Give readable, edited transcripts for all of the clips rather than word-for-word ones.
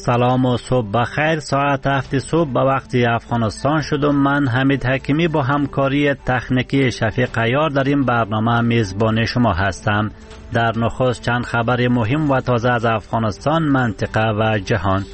سلام و صبح بخیر. ساعت 7 صبح به وقت افغانستان شد و من حمید حکیمی با همکاری تکنیکی شفیق عیار در این برنامه میزبان شما هستم. در نخست چند خبر مهم و تازه از افغانستان، منطقه و جهان.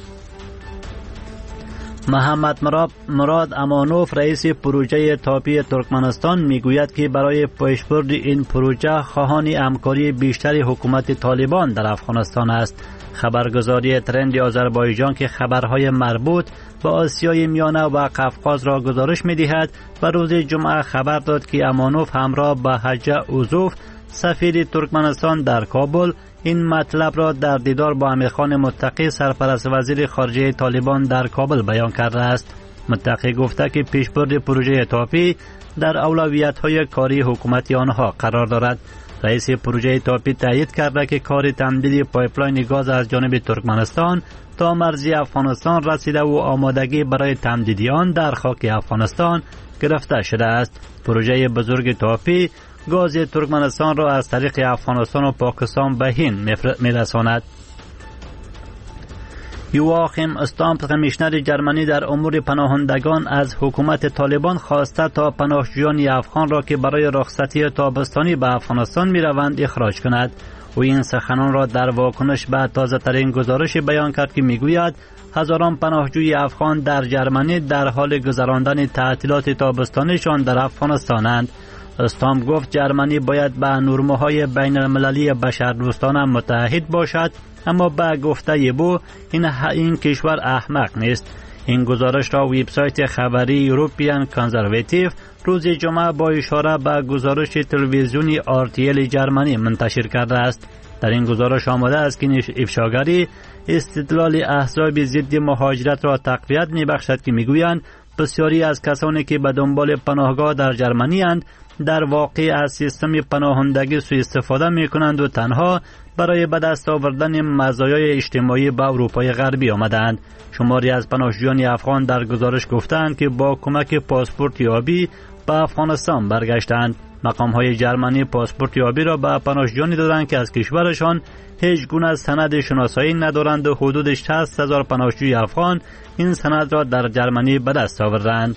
محمد مراد امانوف رئیس پروژه تاپی ترکمنستان میگوید که برای پیشبرد این پروژه خواهان همکاری بیشتر حکومت طالبان در افغانستان است. خبرگزاری ترند آذربایجان که خبرهای مربوط به آسیای میانه و قفقاز را گزارش می‌دهد و روز جمعه خبر داد که امانوف همراه با حجه اوزوف سفیر ترکمنستان در کابل این مطلب را در دیدار با امیرخان متقی سرپرست وزیر خارجه طالبان در کابل بیان کرده است. متقی گفته که پیشبرد پروژه تاپی در اولویت‌های کاری حکومت آنها قرار دارد. رئیس پروژه تاپی تایید کرده که کار تمدید پایپلاین گاز از جانب ترکمنستان تا مرزی افغانستان رسیده و آمادگی برای تمدید آن در خاک افغانستان گرفته شده است. پروژه بزرگ تاپی گاز ترکمنستان را از طریق افغانستان و پاکستان به هند می‌رساند. یواخیم استامپ کمیشنر جرمنی در امور پناهندگان از حکومت طالبان خواسته تا پناهجویان افغان را که برای رخصتی تابستانی به افغانستان می‌روند اخراج کند. او این سخنان را در واکنش به تازه‌ترین گزارش بیان کرد که می‌گوید هزاران پناهجوی افغان در جرمنی در حال گذراندن تعطیلات تابستانیشان در افغانستانند. استامپ گفت جرمنی باید به نرم‌های بین‌المللی بشردوستانه متعهد باشد، اما به گفته او این کشور احمق نیست. این گزارش را وبسایت خبری یوروپیان کانزرواتیو روز جمعه با اشاره به گزارش تلویزیونی RTL جرمنی منتشر کرده است. در این گزارش آمده است که افشاگری استدلال احزاب ضد مهاجرت را تقویت می‌بخشد که می‌گویند بسیاری از کسانی که به دنبال پناهگاه در جرمنی اند در واقع از سیستم پناهندگی سوء استفاده می‌کنند و تنها برای به دست آوردن مزایای اجتماعی به اروپای غربی آمدند. شماری از پناهجویان افغان در گزارش گفتند که با کمک پاسپورت یابی به افغانستان برگشتند. مقام‌های جرمنی پاسپورت یابی را به پناهجویانی دادند که از کشورشان هیچ گونه سند شناسایی ندارند و حدود 60,000 پناهجوی افغان این سند را در جرمنی به دست آوردند.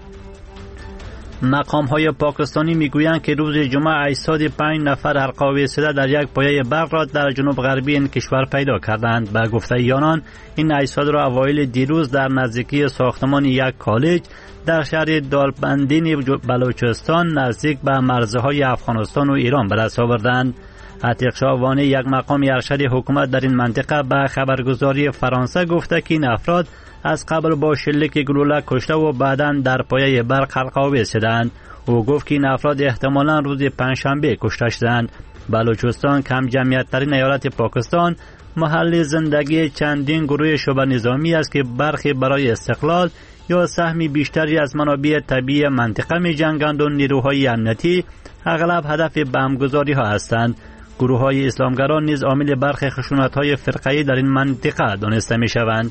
مقام‌های پاکستانی میگویند که روز جمعه اجساد 5 نفر حلقه‌آویز شده در یک پایه برق را در جنوب غربی این کشور پیدا کردند. به گفته آنان این اجساد را اوایل دیروز در نزدیکی ساختمان یک کالج در شهر دالبندین بلوچستان نزدیک به مرزهای افغانستان و ایران به دست آوردند. عتیق شاه وانی یک مقام ارشد حکومت در این منطقه به خبرگزاری فرانسه گفته که این افراد از قبل با شلیک گلوله کشته و بعداً در پایه برق حلقه‌آویز شدند. او گفت که این افراد احتمالاً روز پنجشنبه کشته شدند. بلوچستان کم جمعیت ترین ایالت پاکستان محل زندگی چندین گروه شبه نظامی است که برخی برای استقلال یا سهمی بیشتری از منابع طبیعی منطقه می جنگند و نیروهای امنیتی اغلب هدف بمبگذاری ها هستند. گروه های اسلامگران نیز عامل برخی خشونت های فرقه‌ای در این منطقه دانسته می شوند.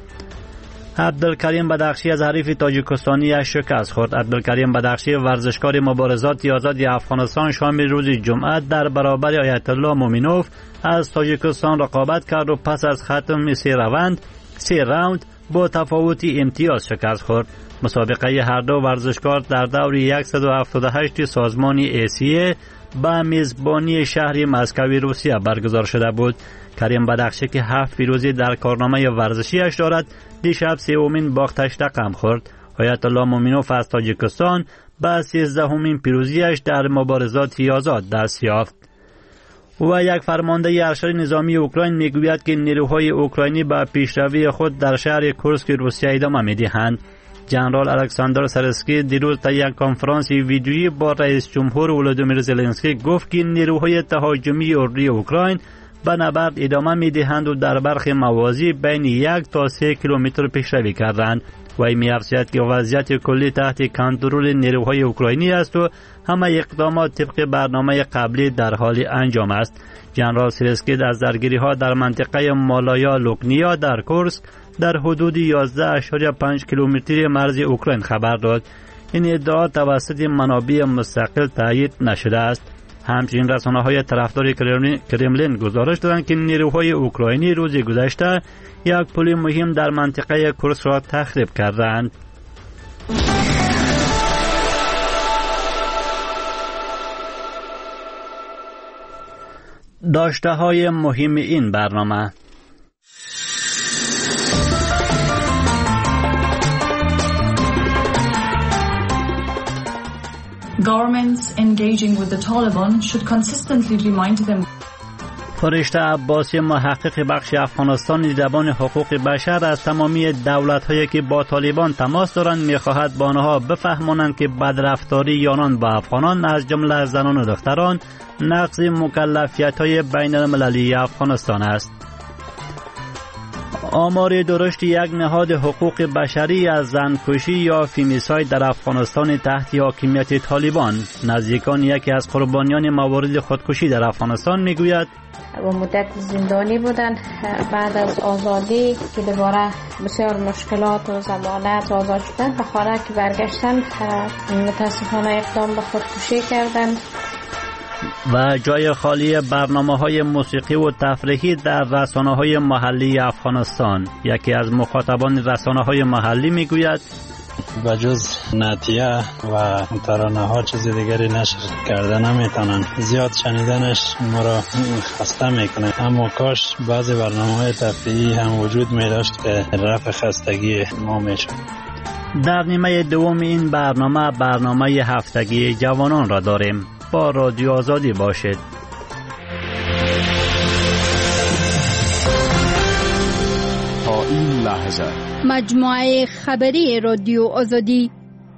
عبدالکریم بدخشی از حریف تاجیکستانی شکست خورد. عبدالکریم بدخشی ورزشکار مبارزات آزاد افغانستان شام روز جمعه در برابر آیت الله مومنوف از تاجیکستان رقابت کرد و پس از ختم 3 راوند با تفاوت امتیاز شکست خورد. مسابقه هر دو ورزشکار در دور 178 سازمان آسیا به میزبانی شهر مسکوی روسیه برگزار شده بود. کریم بدخشی که 7 پیروزی در کارنامه ورزشیش دارد دیشب 3مین باختش رقم خورد. آیت الله مومنوف از تاجیکستان به 13مین پیروزیش در مبارزات آزاد دست یافت. و یک فرمانده ارشد نظامی اوکراین میگوید که نیروهای اوکراینی به پیشروی خود در شهر کورسک روسیه ادامه میدهند. جنرال الکساندر سرسکی دیروز در یک کنفرانس ویدیویی با رئیس جمهور ولودیمیر زلنسکی گفت که نیروهای تهاجمی اردوی اوکراین به نبرد ادامه میدهند و در برخی مواضع بین 1 تا 3 کیلومتر پیشروی کردند. و این می‌افزاید که وضعیت کلی تحت کنترل نیروهای اوکراینی است و همه اقدامات طبق برنامه قبلی در حال انجام است. جنرال سرسکی از درگیری‌ها در منطقه مالایا لوکنیا در کورسک در حدود 11.5 کیلومتری مرز اوکراین خبر داد. این ادعا توسط منابع مستقل تایید نشده است. همچنین رسانه‌های طرفدار کرملین گزارش دادند که نیروهای اوکراینی روز گذشته یک پل مهم در منطقه کورسک را تخریب کردند. داشته‌های مهم این برنامه: Governments engaging with the Taliban should consistently remind them. فرشته عباسی محقق بخش افغانستان دیدبان حقوق بشر از تمامی دولت‌هایی که با طالبان تماس دارند می‌خواهد با آنها بفهمانند که بدرفتاری آنان با افغانان از جمله زنان و دختران نقض مکلفیت‌های بین‌المللی افغانستان است. آمار درشت یک نهاد حقوق بشری از زنکشی یا فیمیساید در افغانستان تحت حاکمیت طالبان، نزدیکان یکی از قربانیان موارد خودکشی در افغانستان میگوید و مدت زندانی بودن بعد از آزادی که دوباره بسیار مشکلات و ضمانت آزاد شدن به خانه که برگشتن متاسفانه اقدام به خودکشی کردن. و جای خالی برنامه‌های موسیقی و تفریحی در رسانه‌های محلی افغانستان. یکی از مخاطبان رسانه‌های محلی میگوید بجز نعتیه و ترانه ها چیز دیگری نشر کرده نمیتونن، زیاد شنیدنش ما را خسته میکنه، اما کاش بعضی برنامه‌های تفریحی هم وجود میداشت که رفع خستگی ما میشد. در نیمه دوم این برنامه هفتگی جوانان را داریم. با رادیو آزادی باشید. تا این لحظه مجموعه خبری رادیو آزادی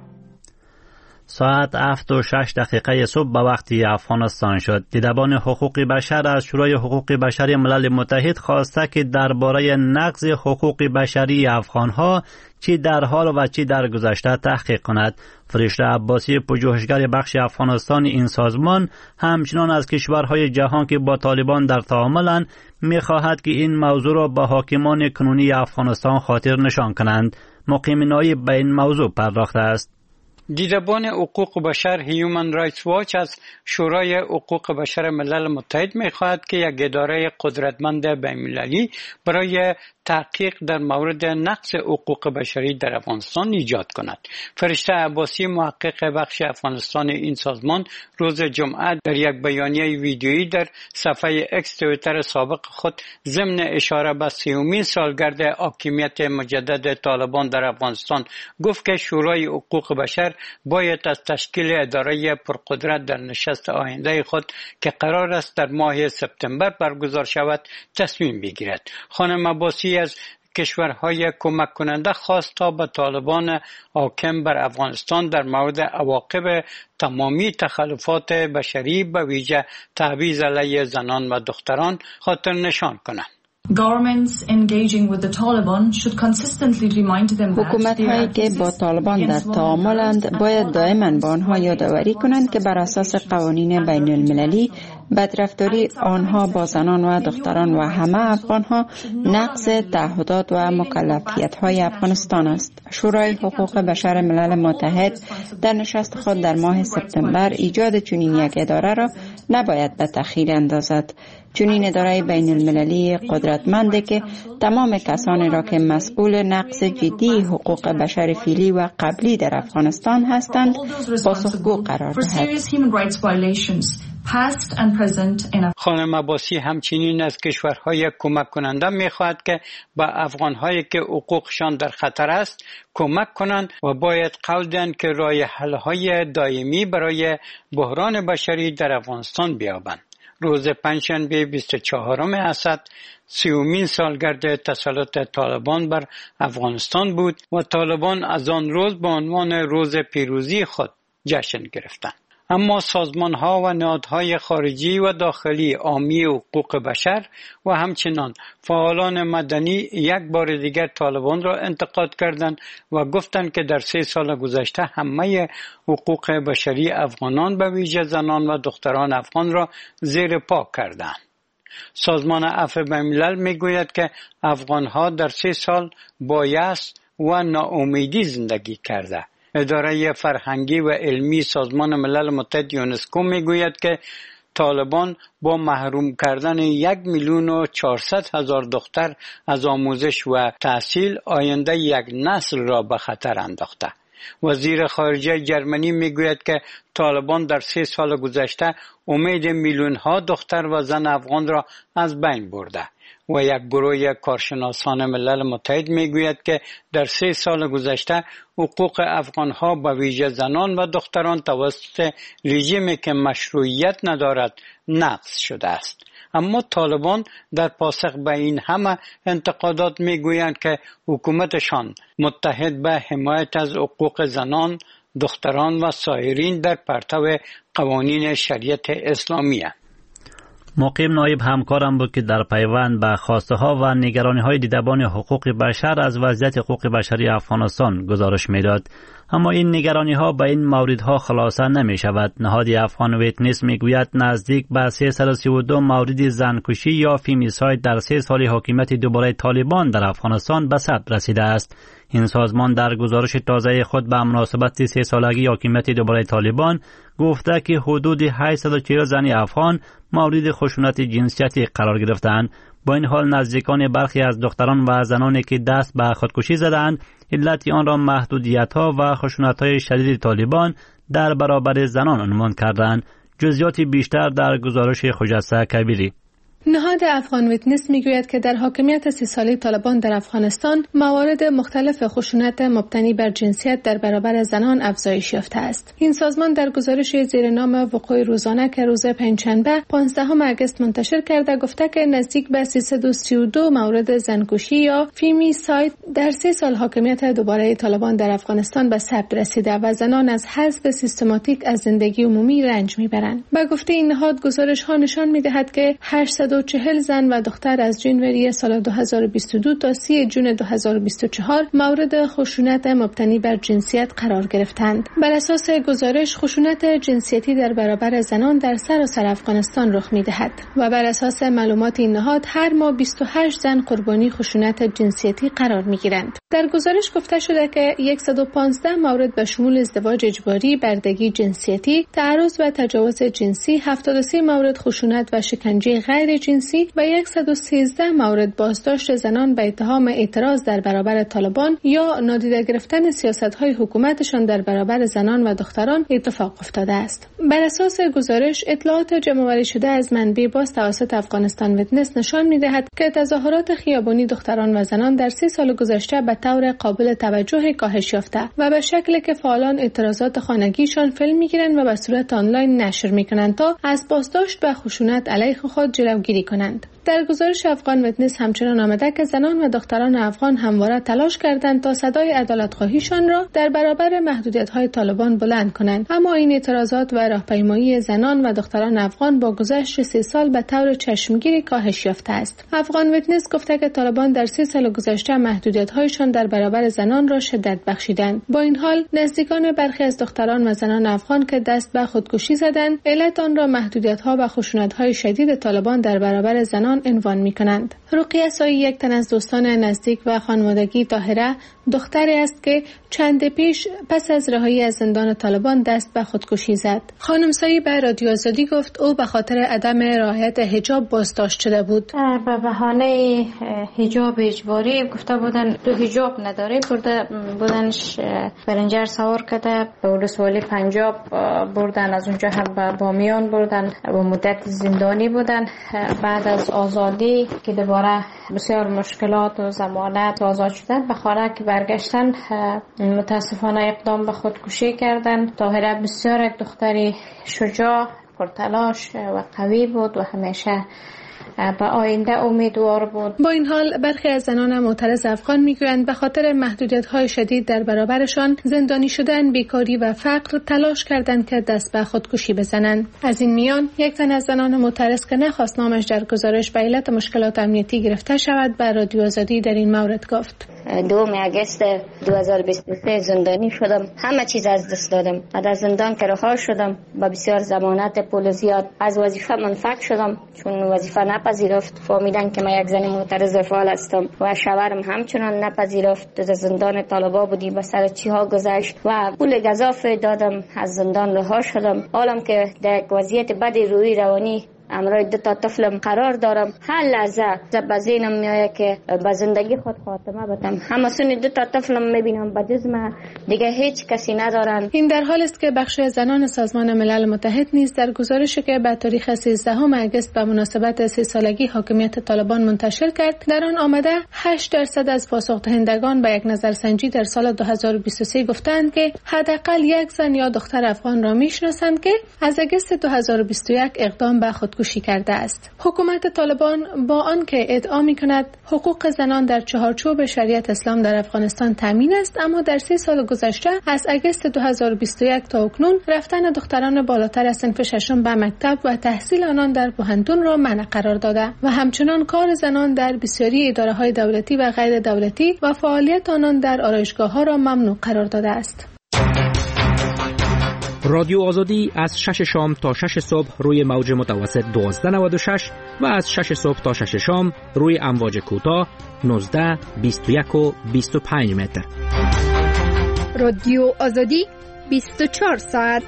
ساعت 7:06 صبح به وقت افغانستان شد. دیدبان حقوق بشر از شورای حقوق بشر ملل متحد خواسته که درباره نقض حقوق بشری افغانها چی در حال و چی در گذشته تحقیق کند. فرشته عباسی پژوهشگر بخش افغانستان این سازمان همچنان از کشورهای جهان که با طالبان در تعاملند می‌خواهد که این موضوع را به حاکمان کنونی افغانستان خاطر نشان کنند. مقیم نایب به این موضوع پرداخته است. دیدبان حقوق بشر هیومن رایتس واچ از شورای حقوق بشر ملل متحد می‌خواهد که یک اداره قدرتمند بین‌المللی برای تحقیق در مورد نقض حقوق بشری در افغانستان ایجاد کند. فرشته عباسی محقق بخش افغانستان این سازمان روز جمعه در یک بیانیه ویدیویی در صفحه اکس توییتر سابق خود ضمن اشاره به 30مین سالگرد حاکمیت مجدد طالبان در افغانستان گفت که شورای حقوق بشر باید از تشکیل اداره پرقدرت در نشست آینده خود که قرار است در ماه سپتامبر برگزار شود تصمیم بگیرد. خانم عباسی از کشورهای کمک کننده خواست تا به طالبان حاکم بر افغانستان در مورد عواقب تمامی تخلفات بشری به ویژه تبعیض علیه زنان و دختران خاطر نشان کنند. حکومت‌هایی که با طالبان در تعاملند باید دائما با آنها یادآوری کنند که بر اساس قوانین بین المللی بدرفتاری آنها با زنان و دختران و همه افغانها نقض تعهدات و مکلفیت‌های افغانستان است. شورای حقوق بشر ملل متحد در نشست خود در ماه سپتامبر ایجاد چنین یک اداره را نباید به تأخیر اندازد. چنین اداره بین المللی قدرتمنده که تمام کسانی را که مسئول نقض جدی حقوق بشر فعلی و قبلی در افغانستان هستند پاسخگو قرار دهد. خانم عباسی همچنین از کشورهای کمک کننده می‌خواهد که به افغان‌هایی که حقوقشان در خطر است کمک کنند و باید قول دهند که راه حل‌های دائمی برای بحران بشری در افغانستان بیابند. روز پنجشنبه 24 اسد 30مین سالگرد تسلط طالبان بر افغانستان بود و طالبان از آن روز به عنوان روز پیروزی خود جشن گرفتند. اما سازمان‌ها و نهادهای خارجی و داخلی حامی حقوق بشر و همچنان فعالان مدنی یک بار دیگر طالبان را انتقاد کردند و گفتند که در 3 سال گذشته همه حقوق بشری افغانان به ویژه زنان و دختران افغان را زیر پا کردند. سازمان عفو بین‌الملل میگوید که افغان‌ها در 3 سال با یأس و ناامیدی زندگی کرده. اداره فرهنگی و علمی سازمان ملل متحد یونسکو میگوید که طالبان با محروم کردن 1,400,000 دختر از آموزش و تحصیل آینده یک نسل را به خطر انداخته. وزیر خارجه جرمنی میگوید که طالبان در 3 سال گذشته امید میلیون‌ها دختر و زن افغان را از بین برده و یک گروه کارشناسان ملل متحد میگوید که در 3 سال گذشته حقوق افغان‌ها به ویژه زنان و دختران توسط رژیمی که مشروعیت ندارد نقض شده است. اما طالبان در پاسخ به این همه انتقادات میگویند که حکومتشان متحد به حمایت از حقوق زنان، دختران و سایرین در پرتو قوانین شریعت اسلامی است. مقیم نایب همکارم بود که در پیوند به خواسته ها و نگرانی های دیدبان حقوق بشر از وضعیت حقوق بشری افغانستان گزارش میداد. اما این نگرانی ها به این موردها خلاصه نمی شود. نهاد افغان ویتنس می گوید نزدیک به 332 مورد زنکشی یا فیمیساید در 3 سال حکومت دوباره طالبان در افغانستان به ثبت رسیده است. این سازمان در گزارش تازه خود به مناسبت 3 سالگی حکومت دوباره طالبان گفته که حدود 840 زن افغان مورد خشونت جنسیتی قرار گرفتند. با این حال نزدیکان برخی از دختران و زنانی که دست به خودکشی زدند علت آن را محدودیت‌ها و خشونت‌های شدید طالبان در برابر زنان عنوان کردند. جزئیات بیشتر در گزارش خجسته کبیری. نهاد افغان ویتنس میگوید که در حاکمیت 30 ساله طالبان در افغانستان موارد مختلف خشونت مبتنی بر جنسیت در برابر زنان افزایش یافته است. این سازمان در گزارش زیر نام وقوع روزانه که روز پنجشنبه 15 اگست منتشر کرده گفته که نزدیک به 332 مورد زنکشی یا فیمیساید در 3 سال حاکمیت دوباره طالبان در افغانستان به ثبت رسیده و زنان از حذف سیستماتیک از زندگی عمومی رنج میبرند. به گفته این نهاد گزارش ها نشان میدهد که 840 زن و دختر از جنوری سال 2022 تا 30 جون 2024 مورد خشونت مبتنی بر جنسیت قرار گرفتند. بر اساس گزارش خشونت جنسیتی در برابر زنان در سراسر افغانستان رخ می‌دهد و بر اساس معلومات این نهاد هر ماه 28 زن قربانی خشونت جنسیتی قرار می‌گیرند. در گزارش گفته شده که 115 مورد به شمول ازدواج اجباری، بردگی جنسیتی، تعرض و تجاوز جنسی، 73 مورد خشونت و شکنجه غیر جنسی و 113 مورد بازداشت زنان به اتهام اعتراض در برابر طالبان یا نادیده گرفتن سیاست‌های حکومتشان در برابر زنان و دختران اتفاق افتاده است. بر اساس گزارش اطلاعات جمع‌آوری شده از منبع باز توسط افغانستان ویتنس نشان می‌دهد که تظاهرات خیابانی دختران و زنان در 30 سال گذشته به طور قابل توجه کاهش یافته و به شکلی که فعالان اعتراضات خانگیشان فیلم می‌گیرند و به صورت آنلاین نشر می‌کنند تا از بازداشت و خشونت علیه خود جلوگیری کنند. در گزارش افغان ویتنس همچنان آمده که زنان و دختران افغان همواره تلاش کردند تا صدای عدالت‌خواهیشان را در برابر محدودیت‌های طالبان بلند کنند، اما این اعتراضات و راهپیمایی زنان و دختران افغان با گذشت 3 سال به طور چشمگیری کاهش یافته است. افغان ویتنس گفته که طالبان در 3 سال گذشته محدودیت‌هایشان در برابر زنان را شدت بخشیدند. با این حال نزدیکان برخی از دختران و زنان افغان که دست به خودکشی زدند، علت آن را محدودیت‌ها و خشونت‌های شدید طالبان در برابر زنان عنوان می‌کنند. رقیه سایی یک تن از دوستان نزدیک و خانوادگی طاهره دختری است که چند پیش پس از رهایی از زندان طالبان دست به خودکشی زد. خانم سایی به رادیو آزادی گفت او به خاطر عدم رعایت حجاب بازداشت شده بود. به بهانه حجاب اجباری گفته بودن تو حجاب نداری، برده بودنش برنجر سوار کرده به ولسوالی پنجاب بردن، از اونجا هم به بامیان بردن و مدت زندانی بودن. بعد از آزادی که دوباره بسیار مشکلات و ضمانت آزاد شدن به خانه که برگشتن متاسفانه اقدام به خودکشی کردن. طاهره بسیار یک دختری شجاع، پرتلاش و قوی بود و همیشه به آینده امیدوار بود. با این حال برخی از زنان معترض افغان میگویند به خاطر محدودیت‌های شدید در برابرشان زندانی شدن، بیکاری و فقر تلاش کردند که دست به خودکشی بزنند. از این میان یک تن از زنان معترض که نخواست نامش در گزارش به علت مشکلات امنیتی گرفته شود به رادیو آزادی در این مورد گفت: 2 اگست 2023 زندانی شدم، همه چیز از دست دادم. بعد از زندان که رها شدم با بسیار ضمانت پول زیاد از وظیفه منفک شدم، چون وظیفه نپذیرفت. فهمیدن که من یک زن معترض فعال هستم و شوهرم همچنان نپذیرفت. از زندان طالبان بودی به سر چی ها گذشت و پول گزافه دادم، از زندان رها شدم. حالم که در یک وضعیت بد روحی روانی امروز 2 طفلم قرار دارم. هر لحظه به ذهنم میآید که به زندگی خود خاتمه بدم. همسون 2 طفلم میبینم به جز من دیگه هیچ کسی ندارن. این در حال است که بخش زنان سازمان ملل متحد نیز در گزارشی که به تاریخ 13 اگست به مناسبت 30 سالگی حاکمیت طالبان منتشر کرد، در آن آمده 8% از پاسخ‌دهندگان به یک نظرسنجی در سال 2023 گفتند که حداقل یک زن یا دختر افغان را میشناسند که از اگست 2021 اقدام به خودکشی کرده است. حکومت طالبان با آنکه ادعا می‌کند حقوق زنان در چهارچوب شریعت اسلام در افغانستان تامین است، اما در 3 سال گذشته از اگست 2021 تا اکنون رفتن دختران بالاتر از صنف ششم به مکتب و تحصیل آنان در پوهنتون را منع قرار داده و همچنان کار زنان در بسیاری اداره‌های دولتی و غیر دولتی و فعالیت آنان در آرایشگاه‌ها را ممنوع قرار داده است. رادیو آزادی از 6 شام تا 6 صبح روی موج متوسط 1296 و از 6 صبح تا 6 شام روی امواج کوتاه 19، 21 و 25 متر. رادیو آزادی 24 ساعت.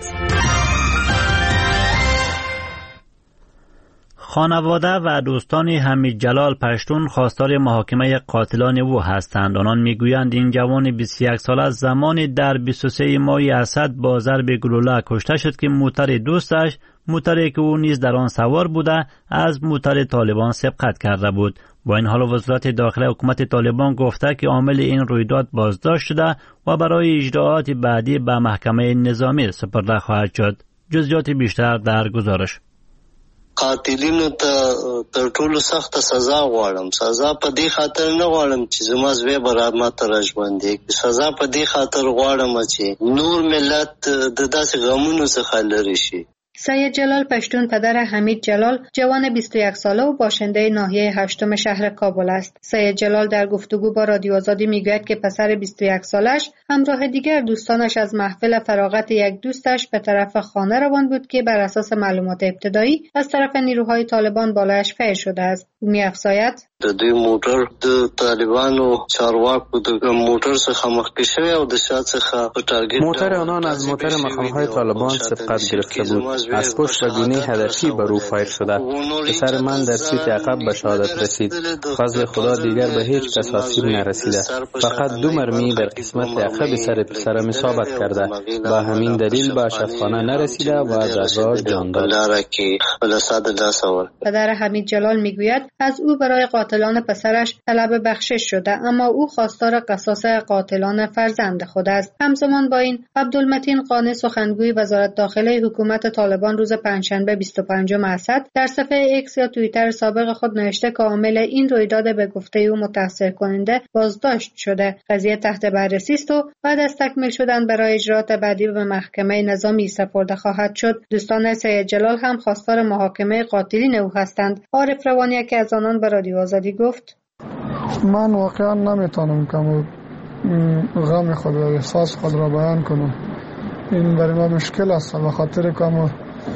خانواده و دوستان حمید جلال پشتون خواستار محاکمه قاتلان او هستند. آنان میگویند این جوان 21 ساله زمانی در 23 ماه اسد با ضرب گلوله کشته شد که موتر دوستش، موتری که او نیز در آن سوار بوده، از موتر طالبان سبقت کرده بود. با این حال وزارت داخله حکومت طالبان گفته که عامل این رویداد بازداشت شده و برای اجراعات بعدی به محکمه نظامی سپرده خواهد شد. جزئیات بیشتر در گزارش. قاتلینو ته تر ټولو سخته سزا غواړم. سزا په دې خاطر نه غواړم چې زما زوی به راته راژوندي. سزا په دې خاطر غواړم چې نور ملت د داسې غمونو څخه لرې شي. سید جلال پشتون پدر حمید جلال جوان 21 ساله و باشنده ناحیه 8 شهر کابل است. سید جلال در گفتگو با رادیو آزادی میگوید که پسر 21 سالش همراه دیگر دوستانش از محفل فراغت یک دوستش به طرف خانه روان بود که بر اساس معلومات ابتدایی از طرف نیروهای طالبان بالایش فعل شده است. او می‌افزاید د دوی موټر د طالبانو چارواکو د موټر څخه مخکې شوی او د شا څخه په ټارګټ موټر آنان از موټر مقام‌های طالبان سبقت گرفته بود. از پشت و گونه هدفی بر او فایر شده. پسر من در سیت عقب به شهادت رسید. فضل خدا دیگر به هیچ کس آسیب نرسیده. فقط 2 مرمی در قسمت عقب سر پسرم اصابت کرده. با همین دلیل به شفاخانه نرسیده و در راه جان داد. پدر حمید جلال میگوید از او برای قاتلان پسرش طلب بخشش شده، اما او خواستار قصاص قاتلان فرزند خود است. همزمان با این عبدالمتین قانی سخنگوی وزارت داخله حکومت طالبان روز پنجشنبه 25 اسد در صفحه ایکس یا توییتر سابق خود نوشته که عامل این رویداد به گفته او متأثر کننده بازداشت شده. قضیه تحت بررسی است و بعد از تکمیل شدن برای اجراعات بعدی به محکمه نظامی سپرده خواهد شد. دوستان سید جلال هم خواستار محاکمه قاتلین او هستند. عارف روانی که از آنان به رادیو آزادی گفت: من واقعا نمیتونم که غم خود و احساس خود را بیان کنم. این برای ما مشکل است به خاطر که ما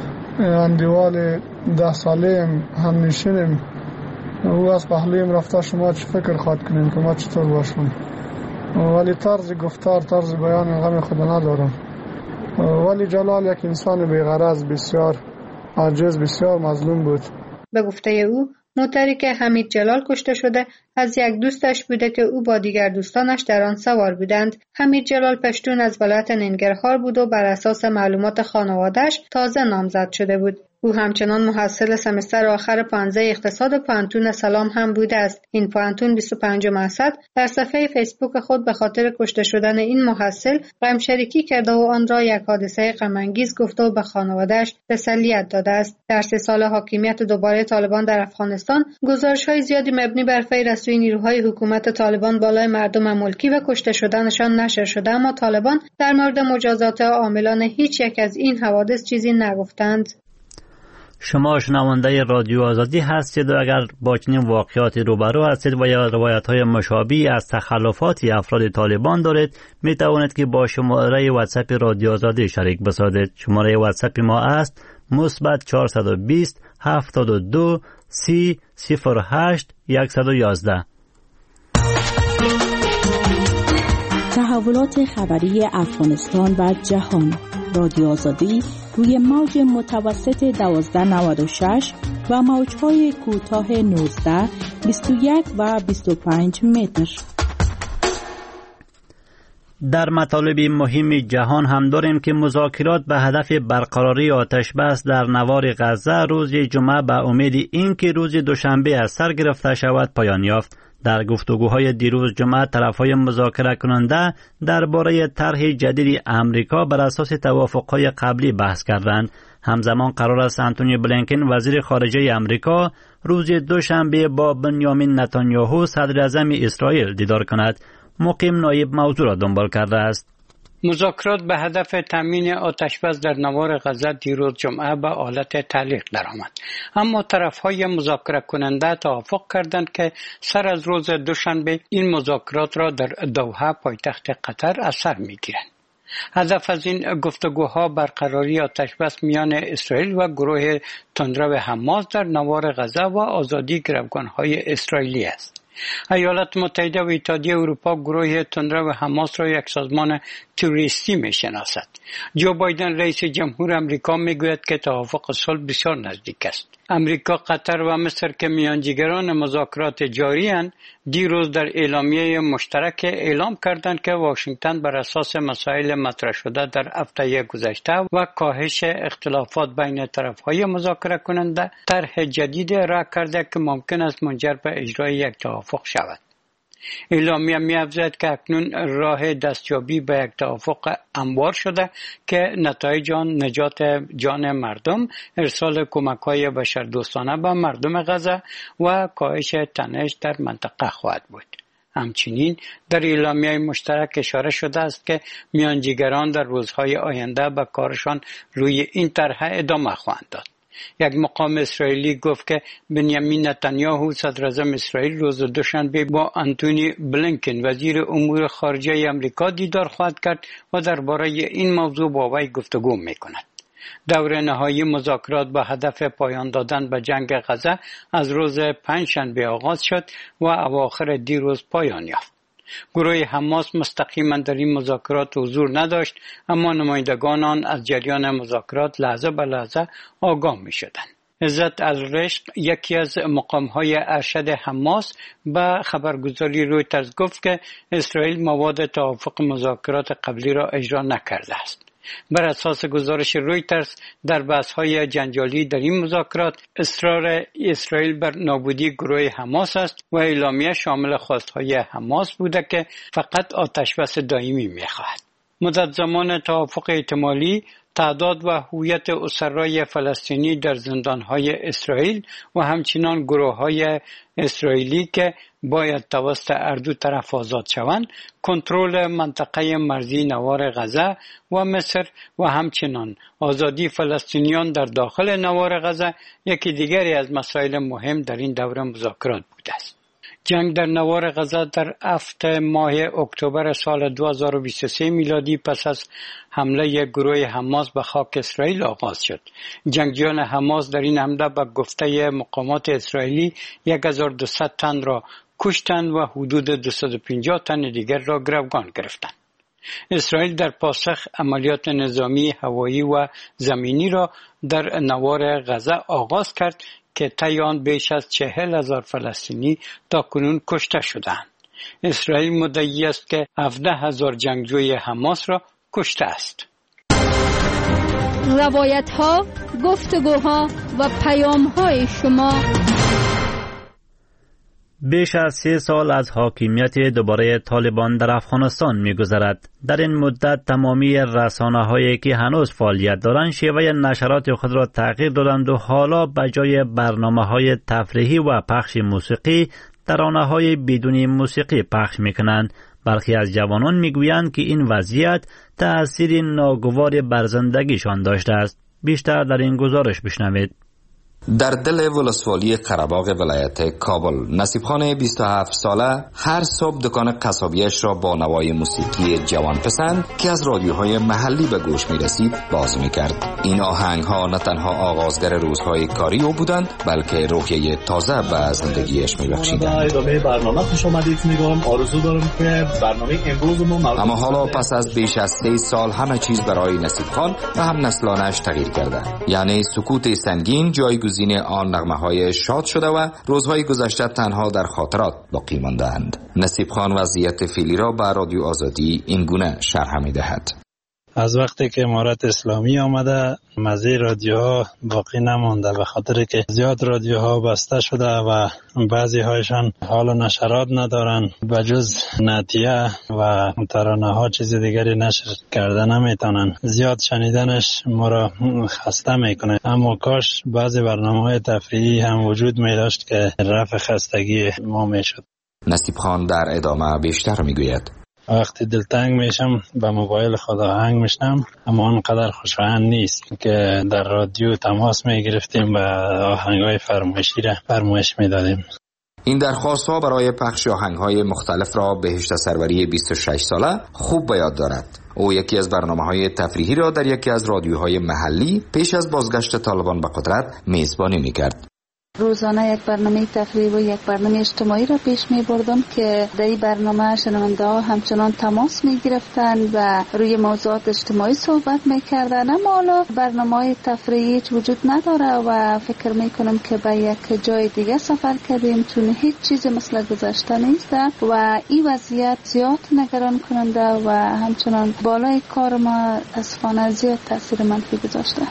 اندیوال 10 ساله هم نشینیم. او از پهلویم رفته شما چه فکر خواهد کنیم که ما چطور باشم، ولی طرز گفتار طرز بیان غم خود ندارم. ولی جلال یک انسان بی‌غرض، بسیار عاجز، بسیار مظلوم بود. به گفته او موتری که حمید جلال کشته شده از یک دوستش بوده که او با دیگر دوستانش در آن سوار بودند. حمید جلال پشتون از ولایت ننگرهار بود و بر اساس معلومات خانواده‌اش تازه نامزد شده بود. او همچنان محصل سمستر آخر 15 اقتصاد پوهنتون سلام هم بوده است. این پوهنتون 25 اسد در صفحه فیسبوک خود به خاطر کشته شدن این محصل غم شریکی کرده و آن را یک حادثه غم انگیز گفته و به خانواده‌اش تسلیت داده است. در 3 سال حاکمیت دوباره طالبان در افغانستان گزارش‌های زیادی مبنی بر فیر از سوی نیروهای حکومت طالبان بالای مردم ملکی و کشته شدنشان نشر شده، اما طالبان در مورد مجازات عاملان هیچ یک از این حوادث چیزی نگفتند. شما شنونده رادیو آزادی هستید و اگر با چنین واقعاتی روبرو هستید و یا روایت‌های مشابه از تخلفات افراد طالبان دارید، می توانید که با شماره واتساپ رادیو آزادی شریک بسازید. شماره واتساپ ما است +420 72 308111. تحولات خبری افغانستان و جهان. رادیو آزادی روی موج متوسط 1296 و موج‌های کوتاه 19، 21 و 25 متر. در مطالب مهم جهان هم داریم که مذاکرات به هدف برقراری آتش بس در نوار غزه روز جمعه به امید اینکه روز دوشنبه از سر گرفته شود پایان یافت. در گفتگوهای دیروز جمعه طرفهای مذاکره کننده درباره طرح جدید امریکا بر اساس توافقهای قبلی بحث کردند. همزمان قرار است آنتونی بلینکن وزیر خارجه امریکا روز دوشنبه با بنیامین نتانیاهو صدر اعظم اسرائیل دیدار کند. مقیم نایب موضوع را دنبال کرده است. مذاکرات به هدف تامین آتشبس در نوار غزه دیروز جمعه به حالت تعلیق درآمد، اما طرفهای مذاکره کننده توافق کردند که سر از روز دوشنبه این مذاکرات را در دوحه پایتخت قطر از سر میگیرند. هدف از این گفتگوها برقراری آتشبس میان اسرائیل و گروه تندرو حماس در نوار غزه و آزادی گروگانهای اسرائیلی است. ایالات متحده و اتحادیه اروپا گروه تندرو حماس را یک سازمان تروریستی میشناسد. جو بایدن رئیس جمهور امریکا میگوید که توافق صلح بسیار نزدیک است. امریکا، قطر و مصر که میانجیگران مذاکرات جاری اند، دیروز در اعلامیه مشترک اعلام کردند که واشنگتن بر اساس مسائل مطرح شده در هفته گذشته و کاهش اختلافات بین طرفهای مذاکره کننده طرح جدید را کرده که ممکن است منجر به اجرای یک توافق شود. اعلامیه می‌افزاید که اکنون راه دستیابی به یک توافق هموار شده که نتایج آن نجات جان مردم، ارسال کمک‌های بشردوستانه به مردم غزه و کاهش تنش در منطقه خواهد بود. همچنین در اعلامیه مشترک اشاره شده است که میانجیگران در روزهای آینده به کارشان روی این طرح ادامه خواهند داد. یک مقام اسرائیلی گفت که بنیامین نتانیاهو صدر اعظم اسرائیل روز دوشنبه با آنتونی بلینکن وزیر امور خارجه آمریکا دیدار خواهد کرد و درباره این موضوع با وی گفتگو می‌کند. دور نهایی مذاکرات با هدف پایان دادن به جنگ غزه از روز پنجشنبه آغاز شد و اواخر دیروز پایان یافت. گروه حماس مستقیما در این مذاکرات حضور نداشت، اما نمایندگان آن از جریان مذاکرات لحظه به لحظه آگاه می شدند. عزت الرشق، یکی از مقام‌های ارشد حماس، به خبرگزاری رویترز گفت که اسرائیل مواد توافق مذاکرات قبلی را اجرا نکرده است. بر اساس گزارش رویترز، در بحث‌های جنجالی در این مذاکرات اصرار اسرائیل بر نابودی گروه حماس است و اعلامیه شامل خواست‌های حماس بوده که فقط آتشبس دائمی می‌خواهد. مدت زمان توافق احتمالی، تعداد و هویت اسرای فلسطینی در زندان‌های اسرائیل و همچنین گروه‌های اسرائیلی که باید توسط هر دو طرف آزاد شوند، کنترل منطقه مرزی نوار غزه و مصر و همچنین آزادی فلسطینیان در داخل نوار غزه یکی دیگری از مسائل مهم در این دوره مذاکرات بوده است. جنگ در نوار غزه در 7 ماه اکتبر سال 2023 میلادی پس از حمله گروه حماس به خاک اسرائیل آغاز شد. جنگجویان حماس در این حمله به گفته مقامات اسرائیلی 1200 تن را کشتند و حدود 250 تن دیگر را گروگان گرفتند. اسرائیل در پاسخ عملیات نظامی هوایی و زمینی را در نوار غزه آغاز کرد که طی آن بیش از 40,000 فلسطینی تاکنون کشته شدند. اسرائیل مدعی است که 17,000 جنگجوی حماس را کشته است. روایت‌ها، گفتگوها و پیام‌های شما. بیش از 3 سال از حاکمیت دوباره طالبان در افغانستان می‌گذرد. در این مدت تمامی رسانه‌هایی که هنوز فعالیت دارند شیوه نشرات خود را تغییر دادند و حالا به جای برنامه‌های تفریحی و پخش موسیقی ترانه‌های بدون موسیقی پخش می‌کنند. برخی از جوانان می‌گویند که این وضعیت تأثیر ناگواری بر زندگیشان داشته است. بیشتر در این گزارش بشنوید. در دل ولسوالی قره‌باغ ولایت کابل، نصیب خان 27 ساله هر صبح دکان قصابیش را با نوای موسیقی جوان پسند که از رادیوهای محلی به گوش می رسید باز می کرد. این آهنگ ها نه تنها آغازگر روزهای کاری او بودند، بلکه روحیه تازه به زندگیش می بخشیدند. برنامه خوش آمدید میگم. آرزو دارم که برنامه امروز ما اما حالا پس از بیش از 3 سال همه چیز برای نصیب خان و هم نسلانش تغییر کرده. یعنی سکوت سنگین جایگزین آن نغمه‌های شاد شده و روزهای گذشته تنها در خاطرات باقی مانده‌اند. نصیب خان وضعیت فعلی را به رادیو آزادی این گونه شرح می‌دهد. از وقتی که امارت اسلامی آمده مزه رادیوها باقی نمانده، به خاطر که زیاد رادیوها بسته شده و بعضی هایشان حال و نشرات ندارن، بجز نعتیه و ترانه ها چیز دیگری نشر کرده نمیتونن. زیاد شنیدنش ما را خسته میکنه. اما کاش بعضی برنامه‌های تفریحی هم وجود می داشت که رفع خستگی ما میشد. نصیب خان در ادامه بیشتر میگوید: وقتی دلتنگ میشم به موبایل خود آهنگ میشنم، اما آنقدر خوشایند نیست که در رادیو تماس میگرفتیم و آهنگ‌های فرمایشی را فرمایش میدادیم. این درخواست ها برای پخش آهنگ های مختلف را بهشت سروری 26 ساله خوب به یاد دارد. او یکی از برنامه‌های تفریحی را در یکی از رادیوهای محلی پیش از بازگشت طالبان به قدرت میزبانی میکرد. روزانه یک برنامه تفریحی و یک برنامه اجتماعی را پیش می بردم که در این برنامه شنونده ها همچنان تماس می گرفتن و روی موضوعات اجتماعی صحبت می کردن. اما حالا برنامه تفریحی وجود نداره و فکر می کنم که به یک جای دیگه سفر کردیم، چون هیچ چیز مثل گذشته نیست و این وضعیت زیاد نگران کننده و همچنان بالای کار ما تصفانه زیاد تاثیر منفی گذاشته.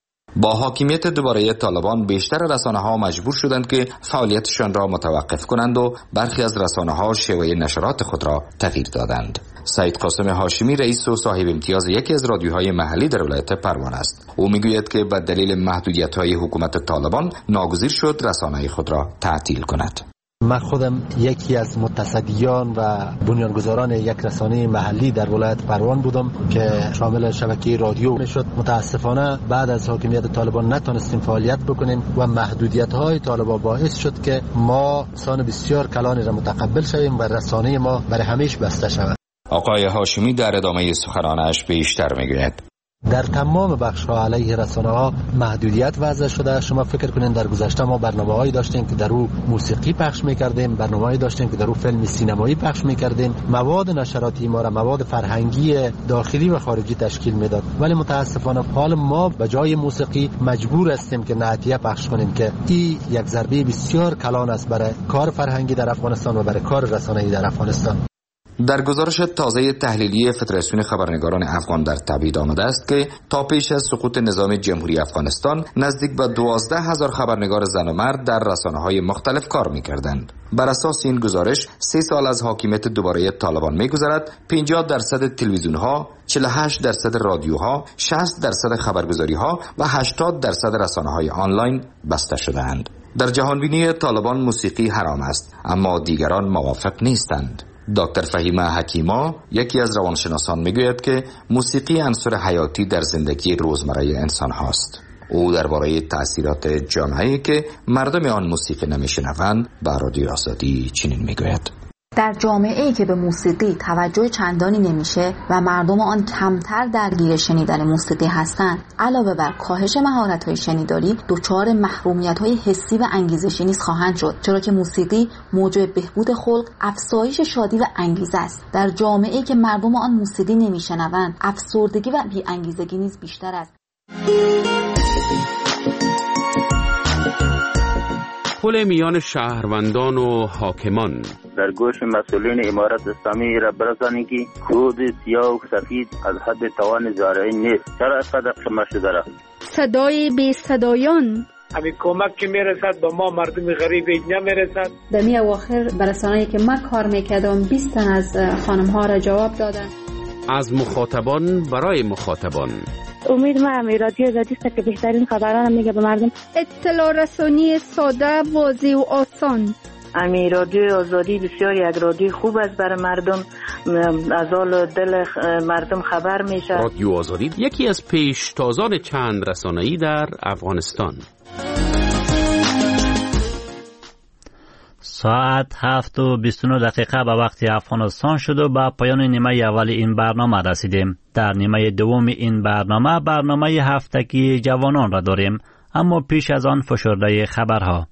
با حاکمیت دوباره طالبان بیشتر رسانه‌ها مجبور شدند که فعالیتشان را متوقف کنند و برخی از رسانه‌ها شیوه نشرات خود را تغییر دادند. سید قاسم هاشمی رئیس و صاحب امتیاز یکی از رادیوهای محلی در ولایت پروان است. او میگوید که به دلیل محدودیت‌های حکومت طالبان ناگزیر شد رسانه خود را تعطیل کند. من خودم یکی از متصدیان و بنیانگذاران یک رسانه محلی در ولایت پروان بودم که شامل شبکه رادیو میشد. متاسفانه بعد از حاکمیت طالبان نتونستیم فعالیت بکنیم و محدودیت‌های طالبان باعث شد که ما سان بسیار کلانی را متقبل شویم و رسانه ما برای همیشه بسته شود. آقای هاشمی در ادامه سخنانش بیشتر میگوید: در تمام بخش‌ها علیه رسانه‌ها محدودیت وضع شده. شما فکر کنین در گذشته ما برنامه‌هایی داشتیم که در او موسیقی پخش می‌کردیم، برنامه‌هایی داشتیم که در او فیلم سینمایی پخش می‌کردیم، مواد نشراتی ما را مواد فرهنگی داخلی و خارجی تشکیل میداد. ولی متاسفانه حال ما به جای موسیقی مجبور هستیم که نعتیه پخش کنیم که این یک ضربه بسیار کلان است برای کار فرهنگی در افغانستان و برای کار رسانه‌ای در افغانستان. در گزارش تازه تحلیلی فدراسیون خبرنگاران افغان در تبیین آمده است که تا پیش از سقوط نظام جمهوری افغانستان نزدیک به 12,000 خبرنگار زن و مرد در رسانه‌های مختلف کار می‌کردند. بر اساس این گزارش 3 سال از حاکمیت دوباره طالبان می‌گذرد، 50% تلویزیون‌ها، 48% رادیوها، 60% خبرگزاری‌ها و 80% رسانه‌های آنلاین بسته شده‌اند. در جهانبینی طالبان موسیقی حرام است، اما دیگران موافق نیستند. دکتر فهیمه حکیما یکی از روانشناسان میگوید که موسیقی عنصر حیاتی در زندگی روزمره انسان هاست. او درباره تأثیرات جامعه‌ای که مردم آن موسیقی نمیشنوند به رادیو آزادی چنین میگوید: در جامعه‌ای که به موسیقی توجه چندانی نمیشه و مردم آن کمتر درگیر شنیدن موسیقی هستند، علاوه بر کاهش مهارت‌های شنیداری، دچار محرومیت‌های حسی و انگیزشی نیز خواهند شد، چرا که موسیقی موجب بهبود خلق، افزایش شادی و انگیزه است. در جامعه‌ای که مردم آن موسیقی نمیشنوند، افسردگی و بی‌انگیزگی نیز بیشتر است. پل میان شهروندان و حاکمان. در گوش مسئولین امارت اسلامی را برسانید که کود سیاه و سفید از حد توان زارعی نیست. چرا اینقدر خمه شده را؟ صدای بی صدایان. همین کمک که میرسد به ما مردم غریب نمیرسد. در می اواخر برسانه‌ای که من کار میکردم 20 تن از خانم‌ها را جواب دادن. از مخاطبان برای مخاطبان. امید ما رادیو آزادی است که بهترین خبران میگه به مردم. اطلاع رسانی ساده، واضح و آسان. رادیو آزادی بسیار یک رادیو خوب است برای مردم، از حال دل مردم خبر میشه. رادیو آزادی یکی از پیشتازان چند رسانه‌ای در افغانستان. ساعت 7:29 به وقت افغانستان شد و به پایان نیمه اول این برنامه رسیدیم. در نیمه دوم این برنامه هفتگی جوانان را داریم، اما پیش از آن فشرده خبرها.